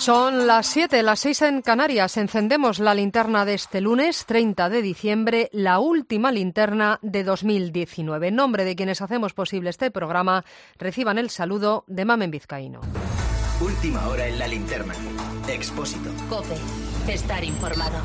Son las 7, las 6 en Canarias. Encendemos la linterna de este lunes 30 de diciembre, la última linterna de 2019. En nombre de quienes hacemos posible este programa, reciban el saludo de Mamen Vizcaíno. Última hora en la linterna. Expósito. COPE. Estar informado.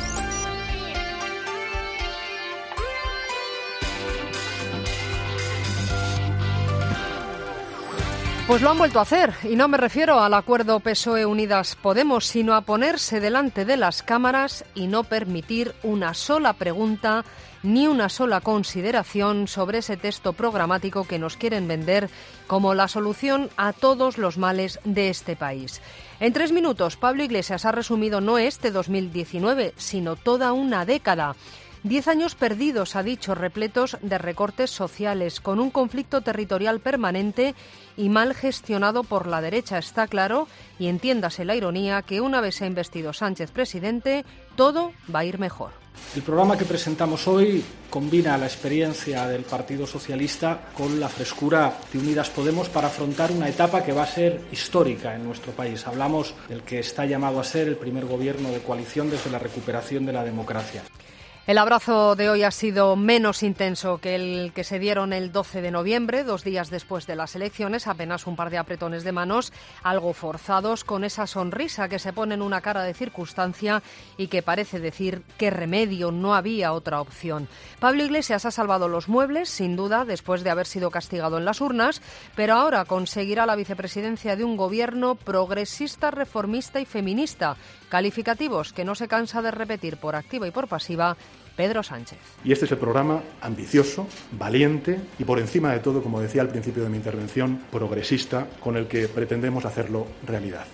Pues lo han vuelto a hacer, y no me refiero al acuerdo PSOE-Unidas Podemos, sino a ponerse delante de las cámaras y no permitir una sola pregunta ni una sola consideración sobre ese texto programático que nos quieren vender como la solución a todos los males de este país. En 3 minutos, Pablo Iglesias ha resumido no este 2019, sino toda una década. 10 años perdidos, ha dicho, repletos de recortes sociales, con un conflicto territorial permanente y mal gestionado por la derecha. Está claro, y entiéndase la ironía, que una vez se ha investido Sánchez presidente, todo va a ir mejor. El programa que presentamos hoy combina la experiencia del Partido Socialista con la frescura de Unidas Podemos para afrontar una etapa que va a ser histórica en nuestro país. Hablamos del que está llamado a ser el primer gobierno de coalición desde la recuperación de la democracia. El abrazo de hoy ha sido menos intenso que el que se dieron el 12 de noviembre, 2 días después de las elecciones, apenas un par de apretones de manos, algo forzados, con esa sonrisa que se pone en una cara de circunstancia y que parece decir qué remedio, no había otra opción. Pablo Iglesias ha salvado los muebles, sin duda, después de haber sido castigado en las urnas, pero ahora conseguirá la vicepresidencia de un gobierno progresista, reformista y feminista, calificativos que no se cansa de repetir por activa y por pasiva Pedro Sánchez. Y este es el programa ambicioso, valiente y, por encima de todo, como decía al principio de mi intervención, progresista, con el que pretendemos hacerlo realidad.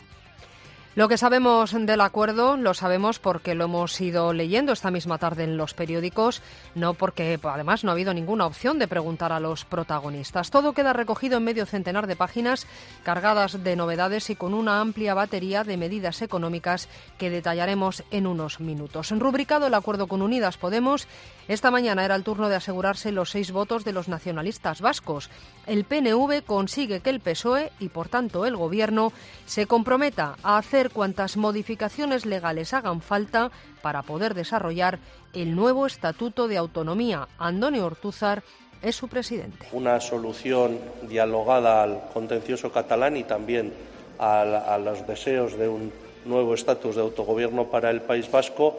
Lo que sabemos del acuerdo lo sabemos porque lo hemos ido leyendo esta misma tarde en los periódicos, no porque además no ha habido ninguna opción de preguntar a los protagonistas. Todo queda recogido en medio centenar de páginas cargadas de novedades y con una amplia batería de medidas económicas que detallaremos en unos minutos. Rubricado el acuerdo con Unidas Podemos, esta mañana era el turno de asegurarse los 6 votos de los nacionalistas vascos. El PNV consigue que el PSOE y por tanto el Gobierno se comprometa a hacer cuantas modificaciones legales hagan falta para poder desarrollar el nuevo Estatuto de Autonomía. Andoni Ortúzar es su presidente. Una solución dialogada al contencioso catalán y también a los deseos de un nuevo estatus de autogobierno para el País Vasco.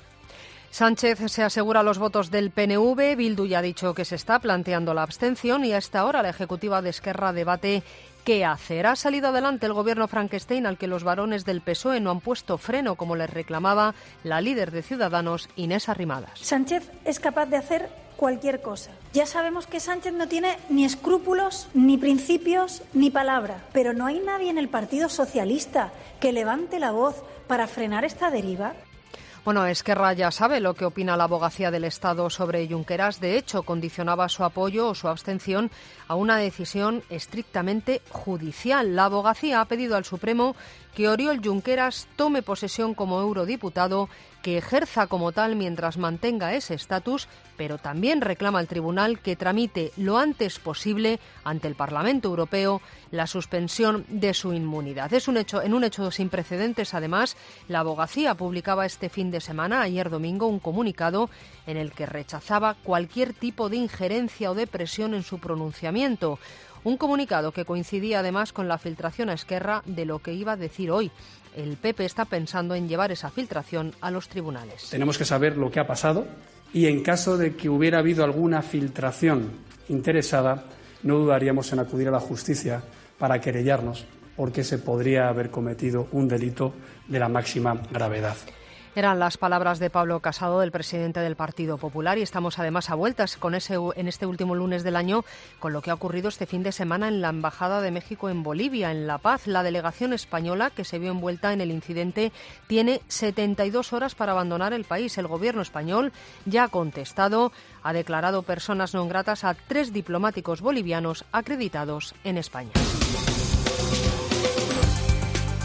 Sánchez se asegura los votos del PNV, Bildu ya ha dicho que se está planteando la abstención y a esta hora la ejecutiva de Esquerra debate qué hacer. Ha salido adelante el gobierno Frankenstein al que los varones del PSOE no han puesto freno, como les reclamaba la líder de Ciudadanos, Inés Arrimadas. Sánchez es capaz de hacer cualquier cosa. Ya sabemos que Sánchez no tiene ni escrúpulos, ni principios, ni palabra, pero no hay nadie en el Partido Socialista que levante la voz para frenar esta deriva. Bueno, Esquerra ya sabe lo que opina la Abogacía del Estado sobre Junqueras. De hecho, condicionaba su apoyo o su abstención a una decisión estrictamente judicial. La Abogacía ha pedido al Supremo que Oriol Junqueras tome posesión como eurodiputado, que ejerza como tal mientras mantenga ese estatus, pero también reclama al tribunal que tramite lo antes posible ante el Parlamento Europeo la suspensión de su inmunidad. En un hecho sin precedentes, además, la Abogacía publicaba este fin de semana, ayer domingo, un comunicado en el que rechazaba cualquier tipo de injerencia o de presión en su pronunciamiento. Un comunicado que coincidía además con la filtración a Esquerra de lo que iba a decir hoy. El PP está pensando en llevar esa filtración a los tribunales. Tenemos que saber lo que ha pasado y en caso de que hubiera habido alguna filtración interesada, no dudaríamos en acudir a la justicia para querellarnos, porque se podría haber cometido un delito de la máxima gravedad. Eran las palabras de Pablo Casado, del presidente del Partido Popular, y estamos además a vueltas en este último lunes del año con lo que ha ocurrido este fin de semana en la Embajada de México en Bolivia, en La Paz. La delegación española que se vio envuelta en el incidente tiene 72 horas para abandonar el país. El gobierno español ya ha contestado, ha declarado personas non gratas a 3 diplomáticos bolivianos acreditados en España.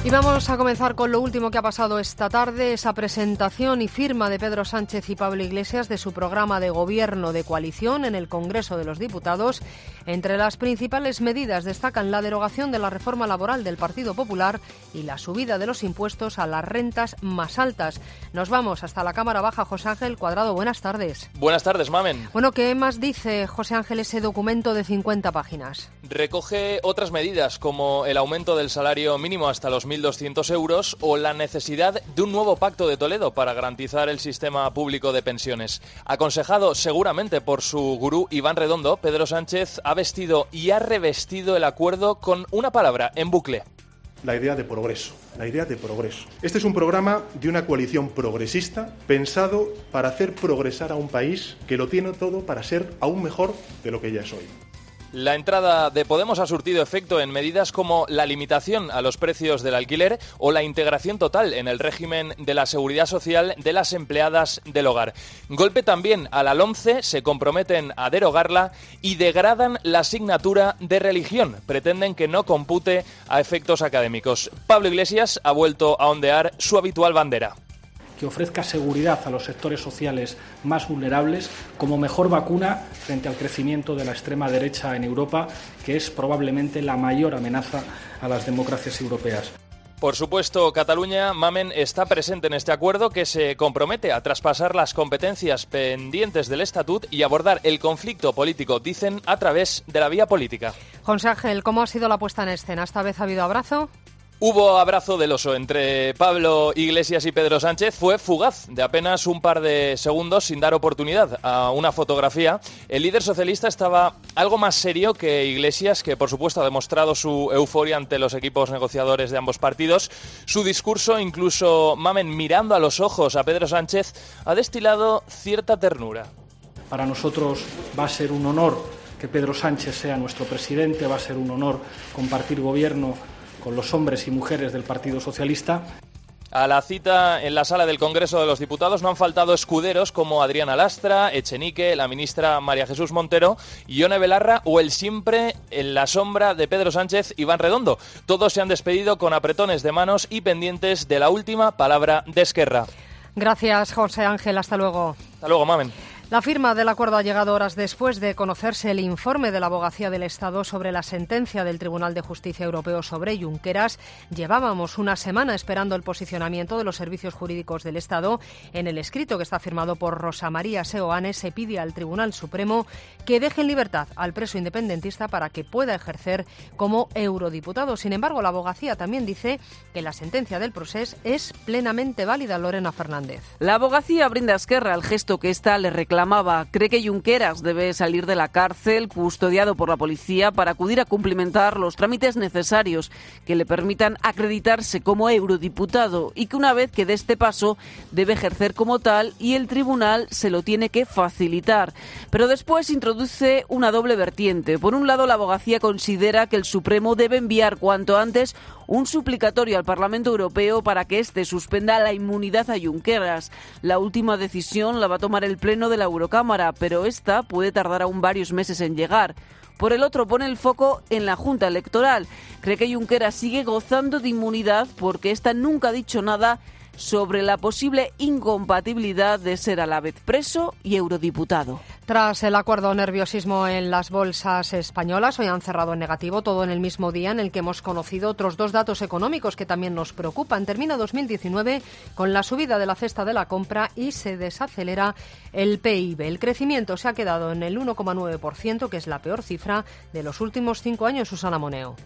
Y vamos a comenzar con lo último que ha pasado esta tarde, esa presentación y firma de Pedro Sánchez y Pablo Iglesias de su programa de gobierno de coalición en el Congreso de los Diputados. Entre las principales medidas destacan la derogación de la reforma laboral del Partido Popular y la subida de los impuestos a las rentas más altas. Nos vamos hasta la Cámara Baja. José Ángel Cuadrado, buenas tardes. Buenas tardes, Mamen. Bueno, ¿qué más dice, José Ángel, ese documento de 50 páginas? Recoge otras medidas como el aumento del salario mínimo hasta los 1.200 euros o la necesidad de un nuevo pacto de Toledo para garantizar el sistema público de pensiones. Aconsejado seguramente por su gurú Iván Redondo, Pedro Sánchez ha vestido y ha revestido el acuerdo con una palabra en bucle. La idea de progreso. La idea de progreso. Este es un programa de una coalición progresista pensado para hacer progresar a un país que lo tiene todo para ser aún mejor de lo que ya es hoy. La entrada de Podemos ha surtido efecto en medidas como la limitación a los precios del alquiler o la integración total en el régimen de la seguridad social de las empleadas del hogar. Golpe también a la LOMCE, se comprometen a derogarla y degradan la asignatura de religión. Pretenden que no compute a efectos académicos. Pablo Iglesias ha vuelto a ondear su habitual bandera. Que ofrezca seguridad a los sectores sociales más vulnerables como mejor vacuna frente al crecimiento de la extrema derecha en Europa, que es probablemente la mayor amenaza a las democracias europeas. Por supuesto, Cataluña, Mamen, está presente en este acuerdo que se compromete a traspasar las competencias pendientes del Estatut y abordar el conflicto político, dicen, a través de la vía política. José Ángel, ¿cómo ha sido la puesta en escena? ¿Esta vez ha habido abrazo? Hubo abrazo del oso entre Pablo Iglesias y Pedro Sánchez. Fue fugaz, de apenas un par de segundos, sin dar oportunidad a una fotografía. El líder socialista estaba algo más serio que Iglesias, que por supuesto ha demostrado su euforia ante los equipos negociadores de ambos partidos. Su discurso, incluso, Mamen, mirando a los ojos a Pedro Sánchez, ha destilado cierta ternura. Para nosotros va a ser un honor que Pedro Sánchez sea nuestro presidente, va a ser un honor compartir gobierno con los hombres y mujeres del Partido Socialista. A la cita en la sala del Congreso de los Diputados no han faltado escuderos como Adriana Lastra, Echenique, la ministra María Jesús Montero, Ione Belarra o el siempre en la sombra de Pedro Sánchez, Iván Redondo. Todos se han despedido con apretones de manos y pendientes de la última palabra de Esquerra. Gracias, José Ángel. Hasta luego. Hasta luego, Mamen. La firma del acuerdo ha llegado horas después de conocerse el informe de la Abogacía del Estado sobre la sentencia del Tribunal de Justicia Europeo sobre Junqueras. Llevábamos una semana esperando el posicionamiento de los servicios jurídicos del Estado. En el escrito que está firmado por Rosa María Seoane se pide al Tribunal Supremo que deje en libertad al preso independentista para que pueda ejercer como eurodiputado. Sin embargo, la Abogacía también dice que la sentencia del procés es plenamente válida. Lorena Fernández. La Abogacía brinda a Esquerra el gesto que ésta le reclamaba. Cree que Junqueras debe salir de la cárcel, custodiado por la policía, para acudir a cumplimentar los trámites necesarios que le permitan acreditarse como eurodiputado y que una vez que dé este paso debe ejercer como tal y el tribunal se lo tiene que facilitar. Pero después introduce una doble vertiente. Por un lado, la Abogacía considera que el Supremo debe enviar cuanto antes un suplicatorio al Parlamento Europeo para que éste suspenda la inmunidad a Junqueras. La última decisión la va a tomar el Pleno de la Eurocámara, pero esta puede tardar aún varios meses en llegar. Por el otro, pone el foco en la Junta Electoral. Cree que Junqueras sigue gozando de inmunidad porque esta nunca ha dicho nada sobre la posible incompatibilidad de ser a la vez preso y eurodiputado. Tras el acuerdo, nerviosismo en las bolsas españolas. Hoy han cerrado en negativo, todo en el mismo día en el que hemos conocido otros dos datos económicos que también nos preocupan. Termina 2019 con la subida de la cesta de la compra y se desacelera el PIB. El crecimiento se ha quedado en el 1,9%, que es la peor cifra de los últimos 5 años. Susana Moneo.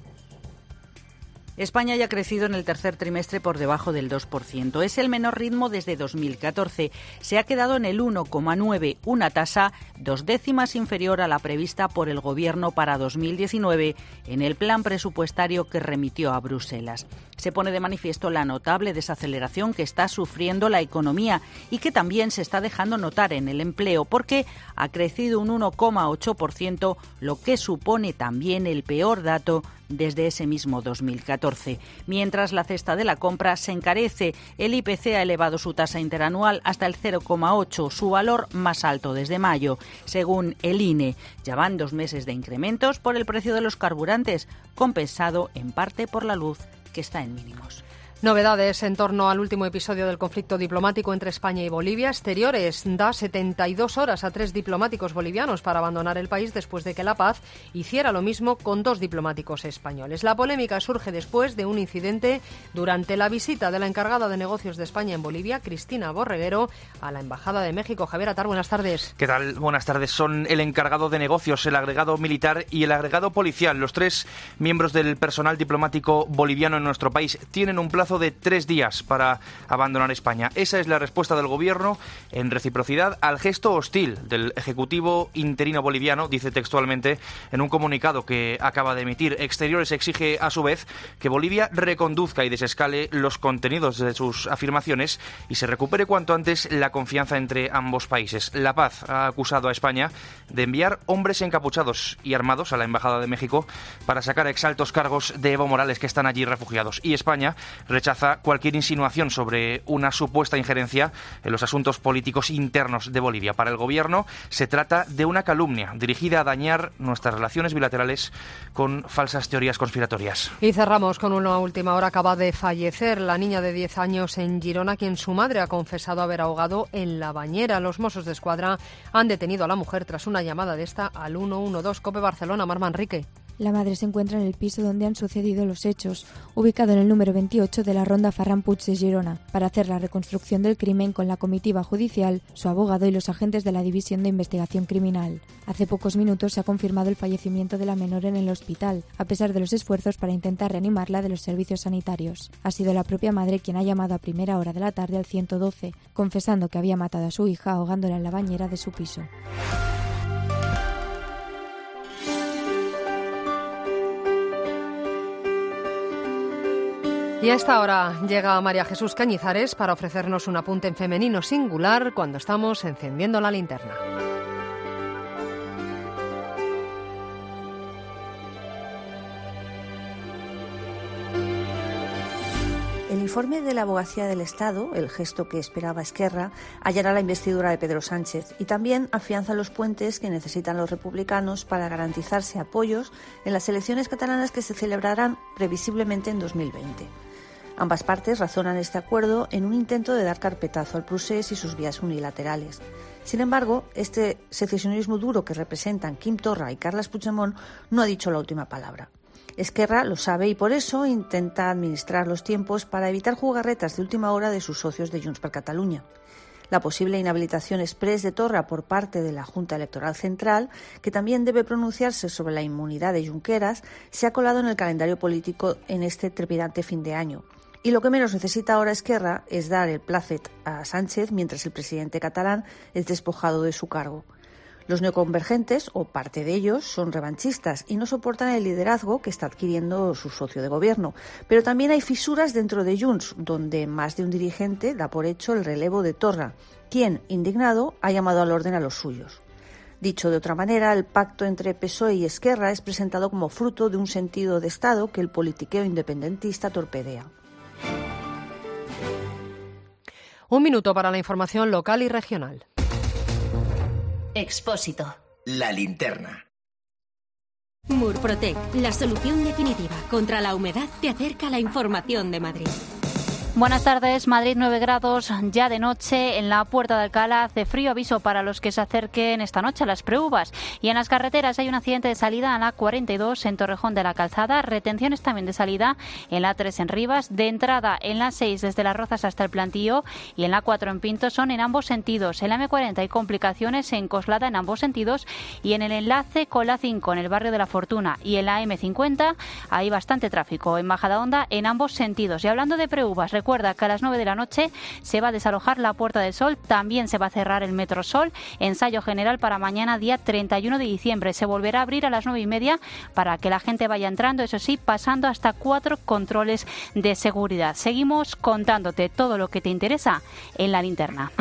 España ya ha crecido en el tercer trimestre por debajo del 2%. Es el menor ritmo desde 2014. Se ha quedado en el 1,9, una tasa 2 décimas inferior a la prevista por el Gobierno para 2019 en el plan presupuestario que remitió a Bruselas. Se pone de manifiesto la notable desaceleración que está sufriendo la economía y que también se está dejando notar en el empleo, porque ha crecido un 1,8%, lo que supone también el peor dato desde ese mismo 2014. Mientras la cesta de la compra se encarece, el IPC ha elevado su tasa interanual hasta el 0,8, su valor más alto desde mayo. Según el INE, ya van 2 meses de incrementos por el precio de los carburantes, compensado en parte por la luz, que que está en mínimos. Novedades en torno al último episodio del conflicto diplomático entre España y Bolivia. Exteriores da 72 horas a 3 diplomáticos bolivianos para abandonar el país después de que La Paz hiciera lo mismo con 2 diplomáticos españoles. La polémica surge después de un incidente durante la visita de la encargada de negocios de España en Bolivia, Cristina Borreguero, a la Embajada de México. Javier Atar, buenas tardes. ¿Qué tal? Buenas tardes. Son el encargado de negocios, el agregado militar y el agregado policial. Los 3 miembros del personal diplomático boliviano en nuestro país tienen un plazo de 3 días para abandonar España. Esa es la respuesta del Gobierno en reciprocidad al gesto hostil del Ejecutivo interino boliviano, dice textualmente en un comunicado que acaba de emitir. Exteriores exige a su vez que Bolivia reconduzca y desescale los contenidos de sus afirmaciones y se recupere cuanto antes la confianza entre ambos países. La Paz ha acusado a España de enviar hombres encapuchados y armados a la Embajada de México para sacar exaltos cargos de Evo Morales, que están allí refugiados. Y España rechaza cualquier insinuación sobre una supuesta injerencia en los asuntos políticos internos de Bolivia. Para el Gobierno se trata de una calumnia dirigida a dañar nuestras relaciones bilaterales con falsas teorías conspiratorias. Y cerramos con una última hora. Acaba de fallecer la niña de 10 años en Girona, quien su madre ha confesado haber ahogado en la bañera. Los Mossos d'Esquadra han detenido a la mujer tras una llamada de esta al 112. COPE Barcelona, Mar Manrique. La madre se encuentra en el piso donde han sucedido los hechos, ubicado en el número 28 de la Ronda Ferran Puig de Girona. Para hacer la reconstrucción del crimen con la comitiva judicial, su abogado y los agentes de la División de Investigación Criminal. Hace pocos minutos se ha confirmado el fallecimiento de la menor en el hospital, a pesar de los esfuerzos para intentar reanimarla de los servicios sanitarios. Ha sido la propia madre quien ha llamado a primera hora de la tarde al 112, confesando que había matado a su hija ahogándola en la bañera de su piso. Y a esta hora llega María Jesús Cañizares para ofrecernos un apunte en femenino singular cuando estamos encendiendo la linterna. El informe de la Abogacía del Estado, el gesto que esperaba Esquerra, hallará la investidura de Pedro Sánchez y también afianza los puentes que necesitan los republicanos para garantizarse apoyos en las elecciones catalanas que se celebrarán previsiblemente en 2020. Ambas partes razonan este acuerdo en un intento de dar carpetazo al procés y sus vías unilaterales. Sin embargo, este secesionismo duro que representan Quim Torra y Carles Puigdemont no ha dicho la última palabra. Esquerra lo sabe y por eso intenta administrar los tiempos para evitar jugarretas de última hora de sus socios de Junts per Catalunya. La posible inhabilitación exprés de Torra por parte de la Junta Electoral Central, que también debe pronunciarse sobre la inmunidad de Junqueras, se ha colado en el calendario político en este trepidante fin de año. Y lo que menos necesita ahora Esquerra es dar el plácet a Sánchez mientras el presidente catalán es despojado de su cargo. Los neoconvergentes, o parte de ellos, son revanchistas y no soportan el liderazgo que está adquiriendo su socio de gobierno. Pero también hay fisuras dentro de Junts, donde más de un dirigente da por hecho el relevo de Torra, quien, indignado, ha llamado al orden a los suyos. Dicho de otra manera, el pacto entre PSOE y Esquerra es presentado como fruto de un sentido de Estado que el politiqueo independentista torpedea. Un minuto para la información local y regional. Expósito. La linterna. Murprotec, la solución definitiva contra la humedad, te acerca a la información de Madrid. Buenas tardes. Madrid 9 grados ya de noche. En la Puerta de Alcalá hace frío, aviso para los que se acerquen esta noche a las Preuvas. Y en las carreteras hay un accidente de salida en la 42 en Torrejón de la Calzada. Retenciones también de salida en la 3 en Rivas. De entrada en la 6 desde Las Rozas hasta el Plantío. Y en la 4 en Pinto son en ambos sentidos. En la M40 hay complicaciones en Coslada en ambos sentidos. Y en el enlace con la 5 en el barrio de La Fortuna. Y en la M50 hay bastante tráfico en Majadahonda en ambos sentidos. Y hablando de Preuvas, recuerda que a las 9 de la noche se va a desalojar la Puerta del Sol, también se va a cerrar el Metro Sol, ensayo general para mañana día 31 de diciembre. Se volverá a abrir a las 9:30 para que la gente vaya entrando, eso sí, pasando hasta 4 controles de seguridad. Seguimos contándote todo lo que te interesa en la linterna.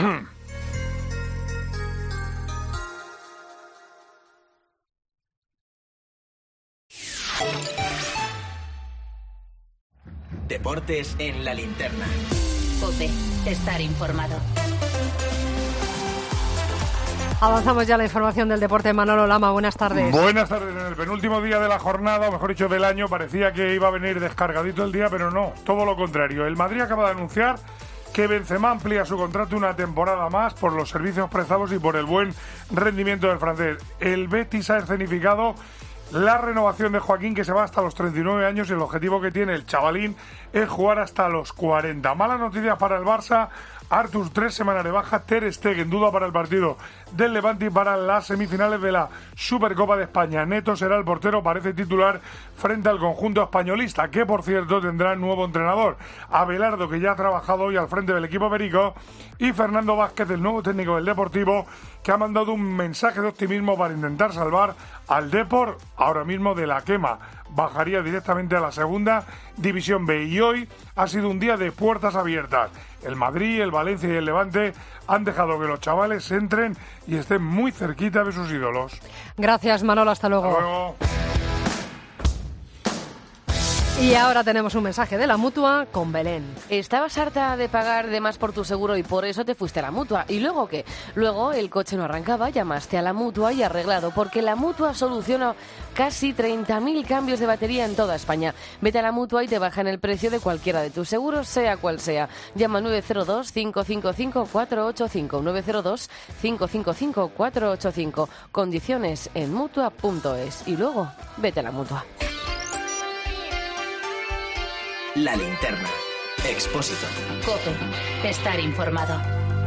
Deportes en la linterna. COPE, estar informado. Avanzamos ya a la información del deporte. Manolo Lama, buenas tardes. Buenas tardes. En el penúltimo día de la jornada, o mejor dicho del año, parecía que iba a venir descargadito el día, pero no, todo lo contrario. El Madrid acaba de anunciar que Benzema amplía su contrato una temporada más por los servicios prestados y por el buen rendimiento del francés. El Betis ha escenificado la renovación de Joaquín, que se va hasta los 39 años, y el objetivo que tiene el chavalín es jugar hasta los 40. Malas noticias para el Barça. Arthur, 3 semanas de baja. Ter Stegen, duda para el partido del Levante y para las semifinales de la Supercopa de España. Neto será el portero, parece titular frente al conjunto españolista, que por cierto tendrá nuevo entrenador. Abelardo, que ya ha trabajado hoy al frente del equipo perico, y Fernando Vázquez, el nuevo técnico del Deportivo, que ha mandado un mensaje de optimismo para intentar salvar al Depor ahora mismo de la quema. Bajaría directamente a la segunda División B, y hoy ha sido un día de puertas abiertas. El Madrid, el Valencia y el Levante han dejado que los chavales entren y estén muy cerquita de sus ídolos. Gracias, Manolo, hasta luego. Hasta luego. Y ahora tenemos un mensaje de la Mutua con Belén. Estabas harta de pagar de más por tu seguro y por eso te fuiste a la Mutua. ¿Y luego qué? Luego el coche no arrancaba, llamaste a la Mutua y arreglado, porque la Mutua soluciona casi 30.000 cambios de batería en toda España. Vete a la Mutua y te bajan el precio de cualquiera de tus seguros, sea cual sea. Llama 902-555-485, 902-555-485. Condiciones en Mutua.es. Y luego, vete a la Mutua. La linterna. Expósito. COPE. Estar informado.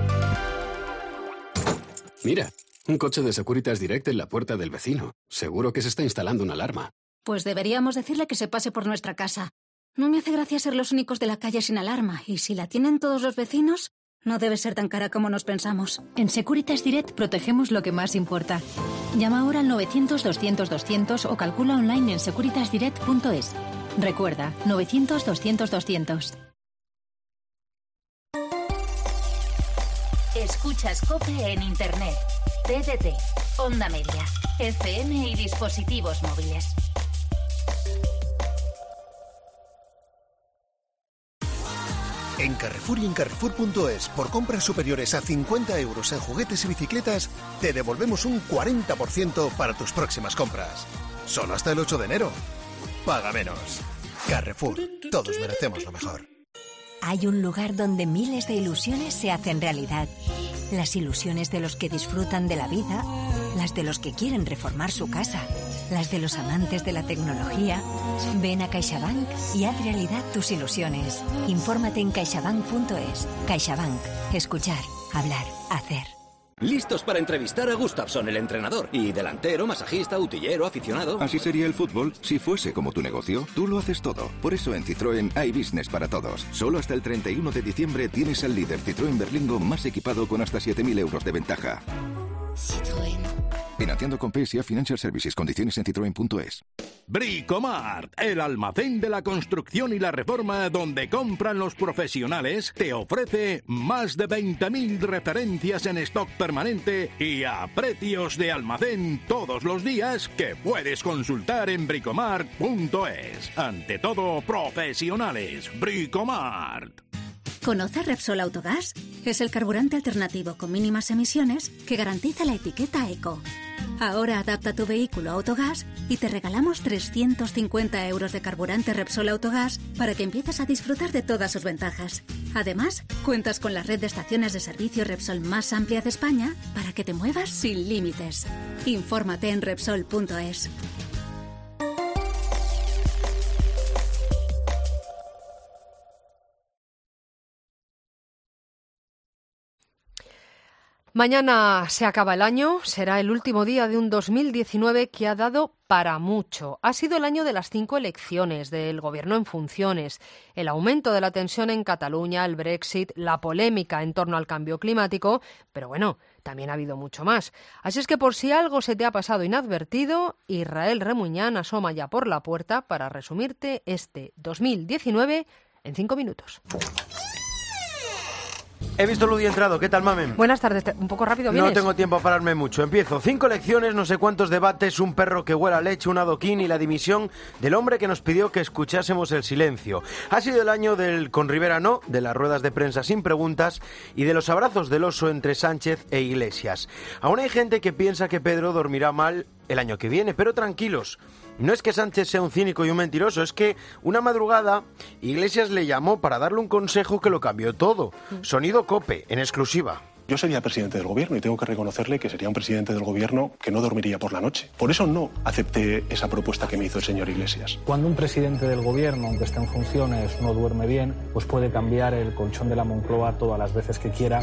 Mira, un coche de Securitas Direct en la puerta del vecino. Seguro que se está instalando una alarma. Pues deberíamos decirle que se pase por nuestra casa. No me hace gracia ser los únicos de la calle sin alarma. Y si la tienen todos los vecinos, no debe ser tan cara como nos pensamos. En Securitas Direct protegemos lo que más importa. Llama ahora al 900-200-200 o calcula online en securitasdirect.es. Recuerda, 900-200-200. Escuchas COPE en Internet, TDT, Onda Media, FM y dispositivos móviles. En Carrefour y en Carrefour.es, por compras superiores a 50 euros en juguetes y bicicletas, te devolvemos un 40% para tus próximas compras. Solo hasta el 8 de enero. Paga menos. Carrefour. Todos merecemos lo mejor. Hay un lugar donde miles de ilusiones se hacen realidad. Las ilusiones de los que disfrutan de la vida, las de los que quieren reformar su casa, las de los amantes de la tecnología. Ven a CaixaBank y haz realidad tus ilusiones. Infórmate en caixabank.es. CaixaBank. Escuchar, hablar, hacer. Listos para entrevistar a Gustafsson, el entrenador. Y delantero, masajista, utillero, aficionado. Así sería el fútbol si fuese como tu negocio. Tú lo haces todo. Por eso en Citroën hay business para todos. Solo hasta el 31 de diciembre tienes al líder Citroën Berlingo más equipado con hasta 7.000 euros de ventaja. Citroën. Financiando con PSA Financial Services. Condiciones en citroen.es. Bricomart, el almacén de la construcción y la reforma donde compran los profesionales, te ofrece más de 20.000 referencias en stock permanente y a precios de almacén todos los días que puedes consultar en bricomart.es. Ante todo, profesionales. Bricomart. ¿Conoce Repsol Autogás? Es el carburante alternativo con mínimas emisiones que garantiza la etiqueta Eco. Ahora adapta tu vehículo a Autogás y te regalamos 350 euros de carburante Repsol Autogás para que empieces a disfrutar de todas sus ventajas. Además, cuentas con la red de estaciones de servicio Repsol más amplia de España para que te muevas sin límites. Infórmate en Repsol.es. Mañana se acaba el año, será el último día de un 2019 que ha dado para mucho. Ha sido el año de las 5 elecciones, del gobierno en funciones, el aumento de la tensión en Cataluña, el Brexit, la polémica en torno al cambio climático, pero bueno, también ha habido mucho más. Así es que por si algo se te ha pasado inadvertido, Israel Remuñán asoma ya por la puerta para resumirte este 2019 en 5 minutos. He visto Ludi entrado. ¿Qué tal, mamen? Buenas tardes. Un poco rápido vienes. No tengo tiempo a pararme mucho. Empiezo. 5 lecciones, no sé cuántos debates, un perro que huele a leche, un adoquín y la dimisión del hombre que nos pidió que escuchásemos el silencio. Ha sido el año del con Rivera no, de las ruedas de prensa sin preguntas y de los abrazos del oso entre Sánchez e Iglesias. Aún hay gente que piensa que Pedro dormirá mal el año que viene, pero tranquilos. No es que Sánchez sea un cínico y un mentiroso, es que una madrugada Iglesias le llamó para darle un consejo que lo cambió todo. Sonido COPE, en exclusiva. Yo sería presidente del gobierno y tengo que reconocerle que sería un presidente del gobierno que no dormiría por la noche. Por eso no acepté esa propuesta que me hizo el señor Iglesias. Cuando un presidente del gobierno, aunque esté en funciones, no duerme bien, pues puede cambiar el colchón de la Moncloa todas las veces que quiera.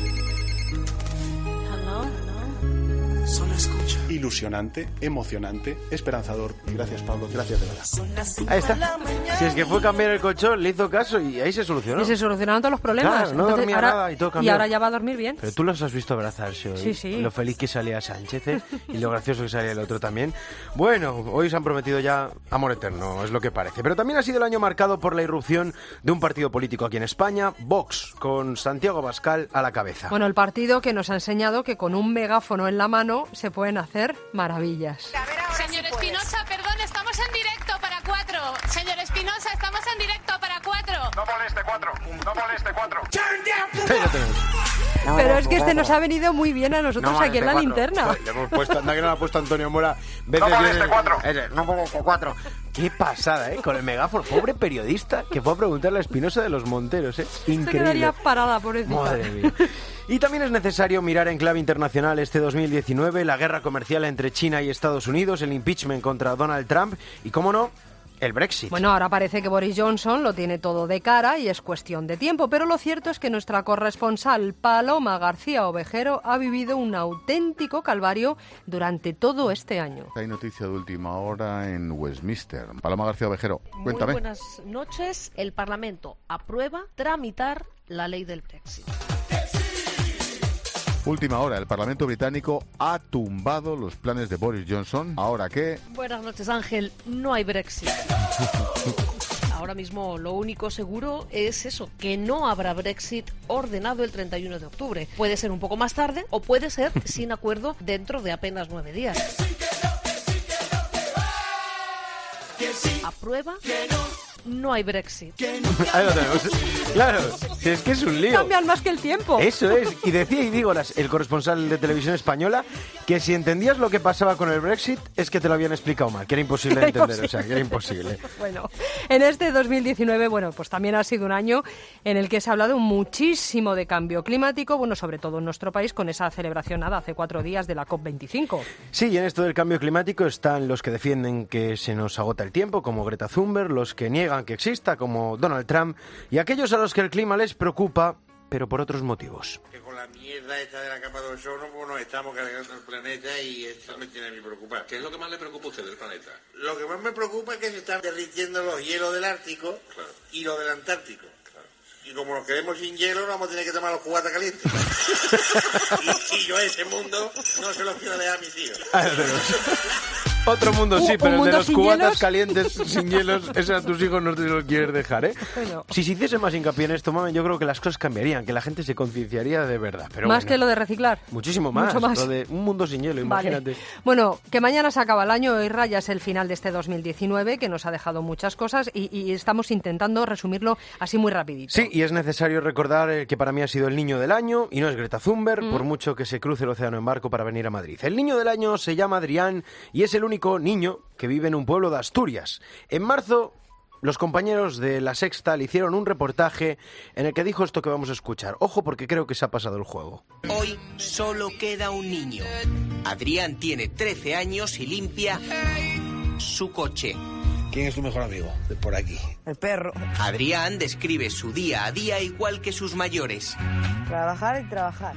Solo escucha. Ilusionante, emocionante, esperanzador. Y gracias, Pablo, gracias de verdad. Ahí está. Si es que fue cambiar el colchón, le hizo caso y ahí se solucionó. Y se solucionaron todos los problemas. Claro, no dormía ahora, nada y todo cambió. Y ahora ya va a dormir bien. Pero tú los has visto abrazarse hoy. Sí, sí. Lo feliz que salía Sánchez, y lo gracioso que salía el otro también. Bueno, hoy se han prometido ya amor eterno, es lo que parece. Pero también ha sido el año marcado por la irrupción de un partido político aquí en España, Vox, con Santiago Abascal a la cabeza. Bueno, el partido que nos ha enseñado que con un megáfono en la mano se pueden hacer maravillas. Señor Espinosa, perdón, estamos en directo para 4. Señor Espinosa, estamos en directo para 4. No moleste 4, no moleste 4. Pero es que este nos ha venido muy bien a nosotros aquí en la linterna. Le hemos puesto, anda que no lo ha puesto Antonio Mora. No moleste 4. No moleste 4. Qué pasada, con el megáfono. Pobre periodista que fue a preguntarle a Espinosa de los Monteros, Increíble. Se quedaría parada, pobrecita. Madre mía. Y también es necesario mirar en clave internacional este 2019, la guerra comercial entre China y Estados Unidos, el impeachment contra Donald Trump y, cómo no, el Brexit. Bueno, ahora parece que Boris Johnson lo tiene todo de cara y es cuestión de tiempo, pero lo cierto es que nuestra corresponsal Paloma García Ovejero ha vivido un auténtico calvario durante todo este año. Hay noticia de última hora en Westminster. Paloma García Ovejero, cuéntame. Muy buenas noches. El Parlamento aprueba tramitar la ley del Brexit. Última hora, el Parlamento británico ha tumbado los planes de Boris Johnson. ¿Ahora qué? Buenas noches, Ángel. No hay Brexit. Ahora mismo lo único seguro es eso, que no habrá Brexit ordenado el 31 de octubre. Puede ser un poco más tarde o puede ser sin acuerdo dentro de apenas 9 días. Aprueba. No hay Brexit. Ahí lo tenemos. Claro, si es que es un lío. Cambian más que el tiempo. Eso es. Y decía Idígoras, el corresponsal de Televisión Española, que si entendías lo que pasaba con el Brexit es que te lo habían explicado mal, que era imposible de entender, o sea, que era imposible. Bueno, en este 2019, pues también ha sido un año en el que se ha hablado muchísimo de cambio climático, sobre todo en nuestro país, con esa celebración hace 4 días de la COP25. Sí, y en esto del cambio climático están los que defienden que se nos agota el tiempo, como Greta Thunberg, los que niegan que exista, como Donald Trump, y aquellos a los que el clima les preocupa, pero por otros motivos. Que con la mierda esta de la capa de ozono nos estamos cargando el planeta y esto me tiene a mí preocupado. ¿Qué es lo que más le preocupa a usted del planeta? Lo que más me preocupa es que se están derritiendo los hielos del Ártico y los del Antártico. Y como nos quedemos sin hielo, no vamos a tener que tomar los cubatas calientes. y yo a ese mundo no se los quiero dejar a mis hijos. Otro mundo sí, pero el de los cubatas hielos calientes sin hielos, ese a tus hijos no te lo quieres dejar, Bueno. Si se hiciese más hincapié en esto, mamen, yo creo que las cosas cambiarían, que la gente se concienciaría de verdad. Pero más que lo de reciclar. Muchísimo más. Mucho más. Lo de un mundo sin hielo, imagínate. Vale. Bueno, que mañana se acaba el año y ya es el final de este 2019, que nos ha dejado muchas cosas y estamos intentando resumirlo así muy rapidito. Sí, y es necesario recordar que para mí ha sido el niño del año y no es Greta Thunberg, por mucho que se cruce el océano en barco para venir a Madrid. El niño del año se llama Adrián y es el único niño que vive en un pueblo de Asturias. En marzo, los compañeros de La Sexta le hicieron un reportaje en el que dijo esto que vamos a escuchar. Ojo, porque creo que se ha pasado el juego. Hoy solo queda un niño. Adrián tiene 13 años y limpia su coche. ¿Quién es tu mejor amigo de por aquí? El perro. Adrián describe su día a día igual que sus mayores. Trabajar y trabajar.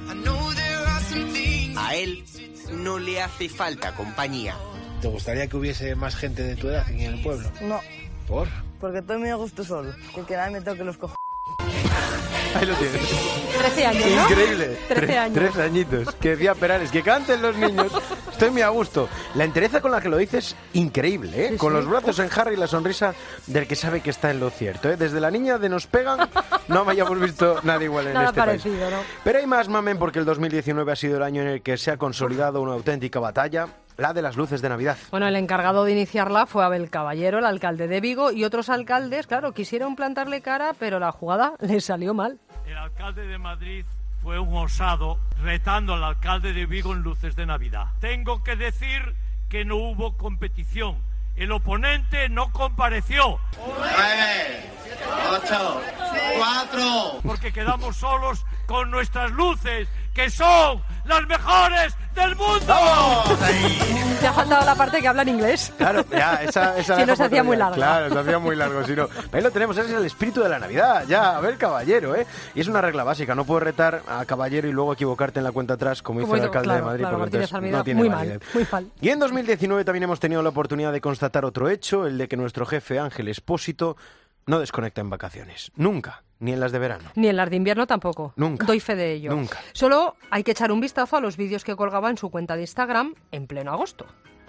A él no le hace falta compañía. ¿Te gustaría que hubiese más gente de tu edad aquí en el pueblo? No. ¿Por? Porque estoy muy a gusto solo. Que nadie me toque los cojones. Ahí lo tienes. 13 años, ¿no? Increíble. 13 años. 13 añitos. Que decía Perales, que canten los niños. Estoy muy a gusto. La entereza con la que lo dices, increíble, ¿eh? Sí, Con sí. los brazos en jarra y la sonrisa del que sabe que está en lo cierto, ¿eh? Desde la niña de Nos Pegan no hayamos visto nada igual en Nada este país. parecido, ¿no? Pero hay más, mamen, porque el 2019 ha sido el año en el que se ha consolidado una auténtica batalla, la de las luces de Navidad. Bueno, el encargado de iniciarla fue Abel Caballero, el alcalde de Vigo, y otros alcaldes, claro, quisieron plantarle cara, pero la jugada les salió mal. El alcalde de Madrid fue un osado retando al alcalde de Vigo en luces de Navidad. Tengo que decir que no hubo competición. El oponente no compareció. 9, 8, 4. Porque quedamos solos con nuestras luces, que son las mejores del mundo. Te ha faltado la parte que habla en inglés. Claro, ya, esa Si no se hacía muy largo. Claro, se hacía muy largo. Si no, ahí lo tenemos, ese es el espíritu de la Navidad. Ya, a ver, Caballero, ¿eh? Y es una regla básica, no puedes retar a Caballero y luego equivocarte en la cuenta atrás, como hizo el alcalde de Madrid, claro, porque Martínez entonces Almeida, no tiene muy validez. mal, muy mal. Y en 2019 también hemos tenido la oportunidad de constatar otro hecho, el de que nuestro jefe Ángel Expósito no desconecta en vacaciones. Nunca, ni en las de verano. Ni en las de invierno tampoco. Nunca. Doy fe de ello. Nunca. Solo hay que echar un vistazo a los vídeos que colgaba en su cuenta de Instagram en pleno agosto.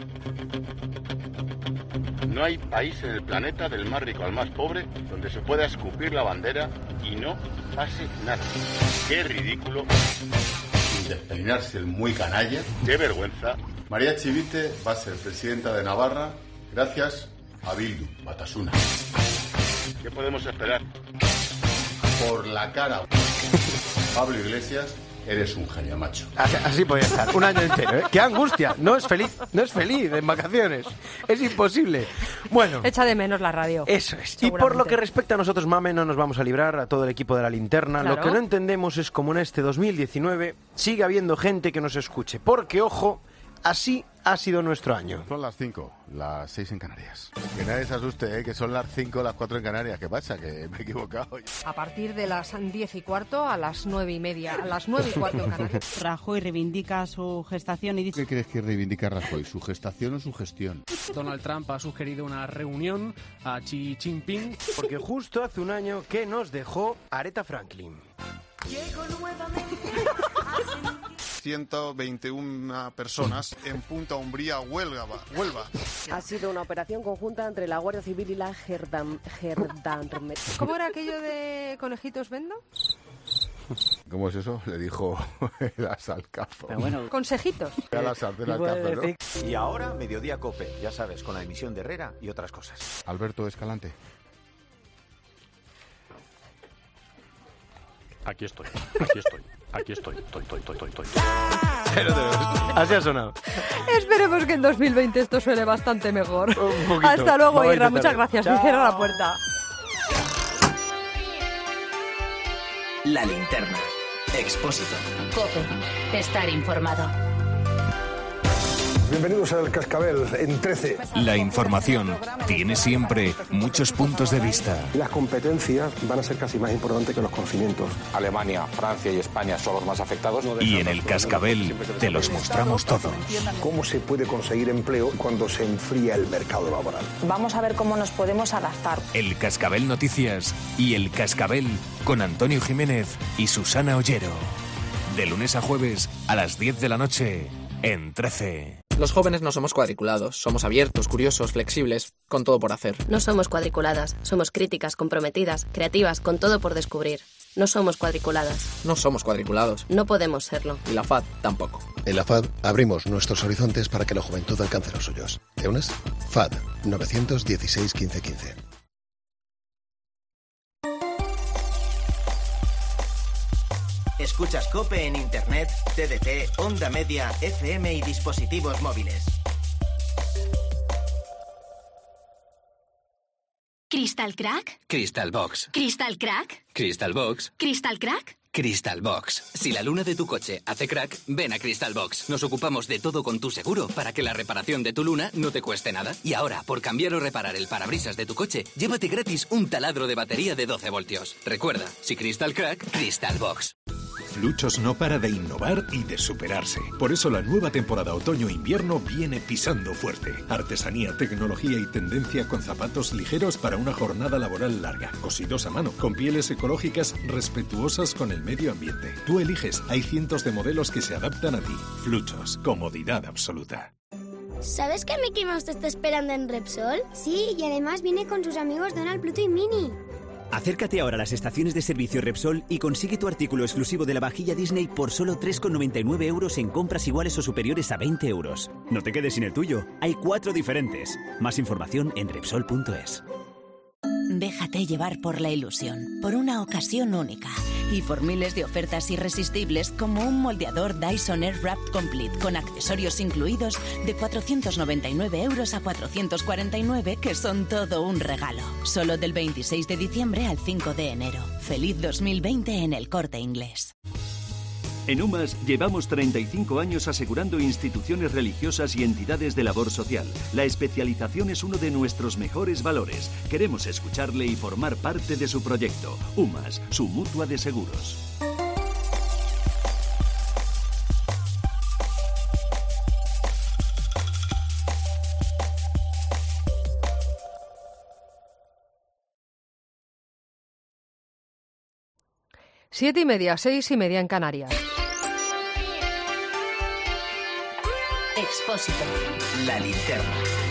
No hay país en el planeta, del más rico al más pobre, donde se pueda escupir la bandera y no pase nada. ¡Qué ridículo! Sin despeinarse el muy canalla. ¡Qué vergüenza! María Chivite va a ser presidenta de Navarra gracias a Bildu, Batasuna. ¿Qué podemos esperar? Por la cara. Pablo Iglesias, eres un genio, macho. Así podía estar, un año entero, ¿eh? ¡Qué angustia! No es feliz en vacaciones. Es imposible. Bueno. Echa de menos la radio. Eso es. Y por lo que respecta a nosotros, mame, no nos vamos a librar, a todo el equipo de La Linterna. Claro. Lo que no entendemos es cómo en este 2019 sigue habiendo gente que nos escuche. Porque, ojo, así ha sido nuestro año. Son las 5, las 6 en Canarias. Que nadie se asuste, que son las 5, las 4 en Canarias. ¿Qué pasa? Que me he equivocado. A partir de las 10:15 a las 9:30, a las 9:15 en Canarias. Rajoy reivindica su gestación y dice... ¿Qué crees que reivindica Rajoy? ¿Su gestación o su gestión? Donald Trump ha sugerido una reunión a Xi Jinping. Porque justo hace un año que nos dejó Aretha Franklin. Llego nuevamente. 121 personas en Punta Umbría, Huelva. Ha sido una operación conjunta entre la Guardia Civil y la Gendarmería. ¿Cómo era aquello de conejitos vendo? ¿Cómo es eso? Le dijo el asalcazo. Bueno. Consejitos. La sartén al café, ¿no? Y ahora, Mediodía Cope, ya sabes, con la emisión de Herrera y otras cosas. Alberto Escalante. Aquí estoy. Así ha sonado. Esperemos que en 2020 esto suene bastante mejor. Un poquito. Hasta luego, Vamos a Irra. intentarlo. Muchas gracias. Chao. Me cierro la puerta. La Linterna. Expósito. COPE. Estar informado. Bienvenidos al Cascabel en 13. La información tiene siempre muchos puntos de vista. Las competencias van a ser casi más importantes que los conocimientos. Alemania, Francia y España son los más afectados. Y en el Cascabel te los mostramos todos. ¿Cómo se puede conseguir empleo cuando se enfría el mercado laboral? Vamos a ver cómo nos podemos adaptar. El Cascabel Noticias y el Cascabel con Antonio Jiménez y Susana Ollero. De lunes a jueves a las 10 de la noche en 13. Los jóvenes no somos cuadriculados, somos abiertos, curiosos, flexibles, con todo por hacer. No somos cuadriculadas, somos críticas, comprometidas, creativas, con todo por descubrir. No somos cuadriculadas. No somos cuadriculados. No podemos serlo. Y la FAD tampoco. En la FAD abrimos nuestros horizontes para que la juventud alcance los suyos. ¿Te unes? FAD 916 1515. Escuchas COPE en Internet, TDT, Onda Media, FM y dispositivos móviles. ¿Crystal Crack? Crystal Box. ¿Crystal Crack? Crystal Box. ¿Crystal Crack? Crystal Box. Si la luna de tu coche hace crack, ven a Crystal Box. Nos ocupamos de todo con tu seguro para que la reparación de tu luna no te cueste nada. Y ahora, por cambiar o reparar el parabrisas de tu coche, llévate gratis un taladro de batería de 12 voltios. Recuerda, si Crystal Crack, Crystal Box. Fluchos no para de innovar y de superarse. Por eso la nueva temporada otoño-invierno viene pisando fuerte. Artesanía, tecnología y tendencia con zapatos ligeros para una jornada laboral larga. Cosidos a mano, con pieles ecológicas respetuosas con el medio ambiente. Tú eliges, hay cientos de modelos que se adaptan a ti. Fluchos, comodidad absoluta. ¿Sabes que Mickey Mouse te está esperando en Repsol? Sí, y además viene con sus amigos Donald, Pluto y Minnie. Acércate ahora a las estaciones de servicio Repsol y consigue tu artículo exclusivo de la vajilla Disney por solo 3,99 euros en compras iguales o superiores a 20 euros. No te quedes sin el tuyo, hay 4 diferentes. Más información en Repsol.es. Déjate llevar por la ilusión, por una ocasión única y por miles de ofertas irresistibles como un moldeador Dyson Airwrap Complete con accesorios incluidos de 499 euros a 449, que son todo un regalo. Solo del 26 de diciembre al 5 de enero. Feliz 2020 en El Corte Inglés. En UMAS llevamos 35 años asegurando instituciones religiosas y entidades de labor social. La especialización es uno de nuestros mejores valores. Queremos escucharle y formar parte de su proyecto. UMAS, su mutua de seguros. Siete y media, 6:30 en Canarias. Expósito. La linterna.